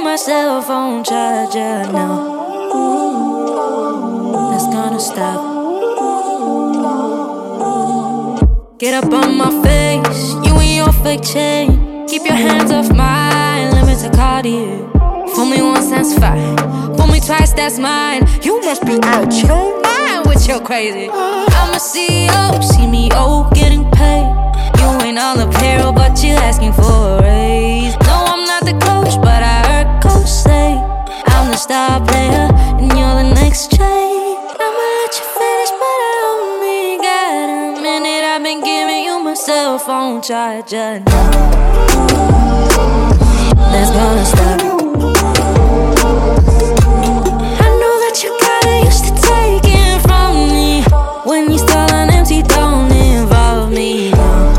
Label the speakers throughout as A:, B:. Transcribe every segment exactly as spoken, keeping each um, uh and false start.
A: my cell phone charger now. That's gonna stop. Get up on my face, you and your fake chain. Keep your hands off mine, limited Cartier. Fool me once, that's fine. Fool me twice, that's mine. You must be out your mind with your crazy. I'm a C E O, see me oh, getting paid. You ain't on the payroll, but you asking for a raise. No, I'm not the coach, but I heard coach say I'm the star player, and you're the next trade. I'ma let you finish, but I only got a minute. I've been giving you my cell phone charger now. That's gonna stop. I know that you got used to taking from me. When you stall on empty, don't involve me. No.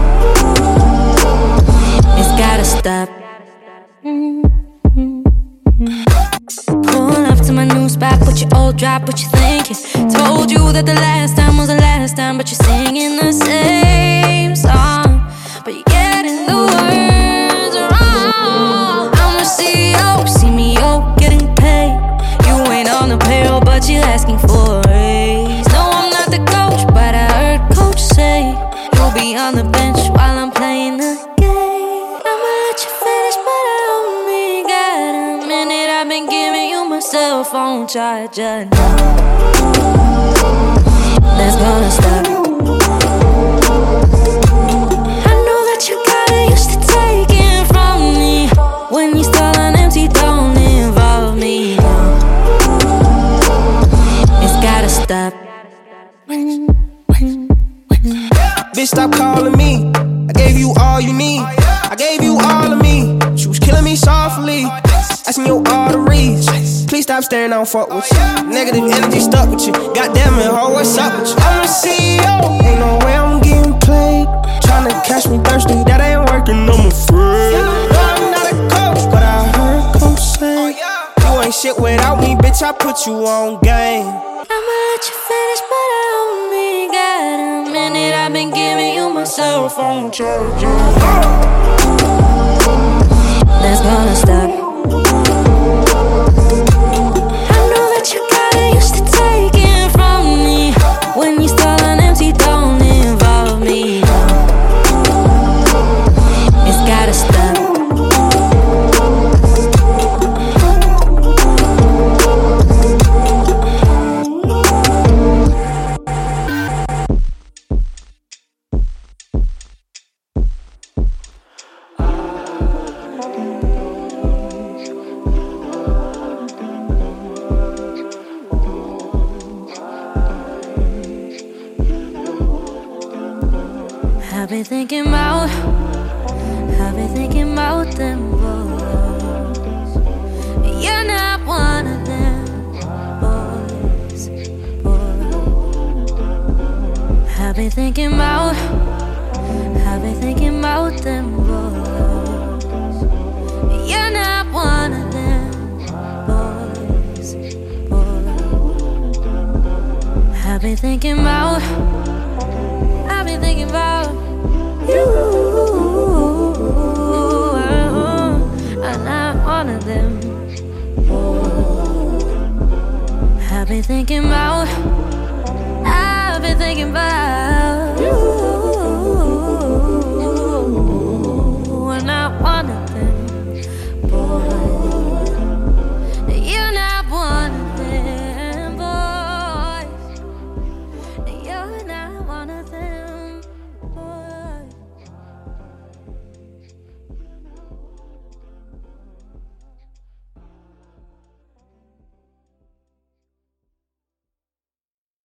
A: It's gotta stop. Mm-hmm. Pull up to my new spot, put your old drop, what you thinking? Told you that the last time was the last time, but you're singing the same song, but you're getting the words wrong. I'm a C E O, see me oh, getting paid. You ain't on the payroll, but you asking for a raise. No, I'm not the coach, but I heard coach say you'll be on the bench while I'm playing the game. I'ma let you finish, but I only got a minute. I've been giving you my cell phone charger now. That's gonna stop. I know that you got used to taking from me. When you stall on empty, don't involve me. No. It's gotta stop.
B: Bitch, stop calling me. I gave you all you need. I gave you all of me. She was killing me softly, asking your arteries. Please stop staring, I don't fuck with you. Negative energy stuck with you. Goddamn it, ho, what's up with you? I'm a C E O, ain't no way I'm getting played. Tryna catch me thirsty, that ain't working, I'm afraid. No, I'm not a coach, but I heard coach say you ain't shit without me, bitch, I put you on game.
A: I'ma let you finish, but I only got a minute. I've been giving you my cell phone charger. That's gonna stop. I know that you got used to taking from me. When you stall on empty, don't involve me. No. It's gotta stop. I've been thinking about, I've been thinking about them boys. You're not one of them boys, boys. I've been thinking about, I've been thinking about them boys. You're not one of them boys, boys. I've been thinking about, I've been thinking about you. I'm not one of them. I've been thinking about, I've been thinking about